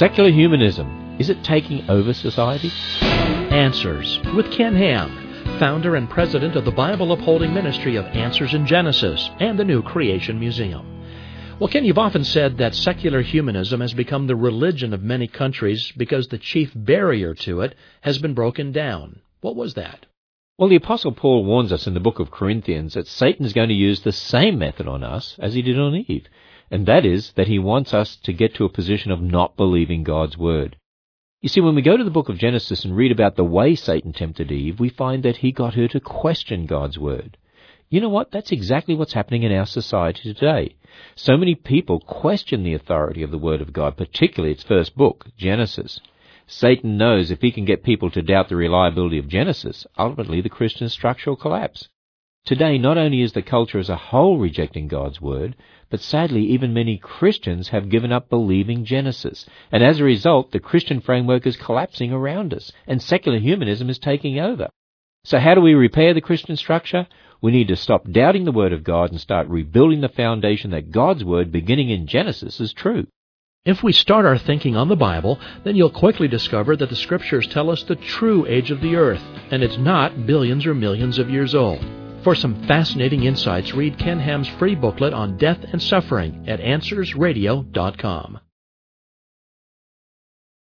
Secular humanism, is it taking over society? Answers with Ken Ham, founder and president of the Bible Upholding Ministry of Answers in Genesis and the New Creation Museum. Well, Ken, you've often said that secular humanism has become the religion of many countries because the chief barrier to it has been broken down. What was that? Well, the Apostle Paul warns us in the book of Corinthians that Satan is going to use the same method on us as he did on Eve, and that is that he wants us to get to a position of not believing God's word. You see, when we go to the book of Genesis and read about the way Satan tempted Eve, we find that he got her to question God's word. You know what? That's exactly what's happening in our society today. So many people question the authority of the Word of God, particularly its first book, Genesis. Satan knows if he can get people to doubt the reliability of Genesis, ultimately the Christian structure will collapse. Today, not only is the culture as a whole rejecting God's Word, but sadly even many Christians have given up believing Genesis. And as a result, the Christian framework is collapsing around us, and secular humanism is taking over. So how do we repair the Christian structure? We need to stop doubting the Word of God and start rebuilding the foundation that God's Word, beginning in Genesis, is true. If we start our thinking on the Bible, then you'll quickly discover that the Scriptures tell us the true age of the earth, and it's not billions or millions of years old. For some fascinating insights, read Ken Ham's free booklet on death and suffering at AnswersRadio.com.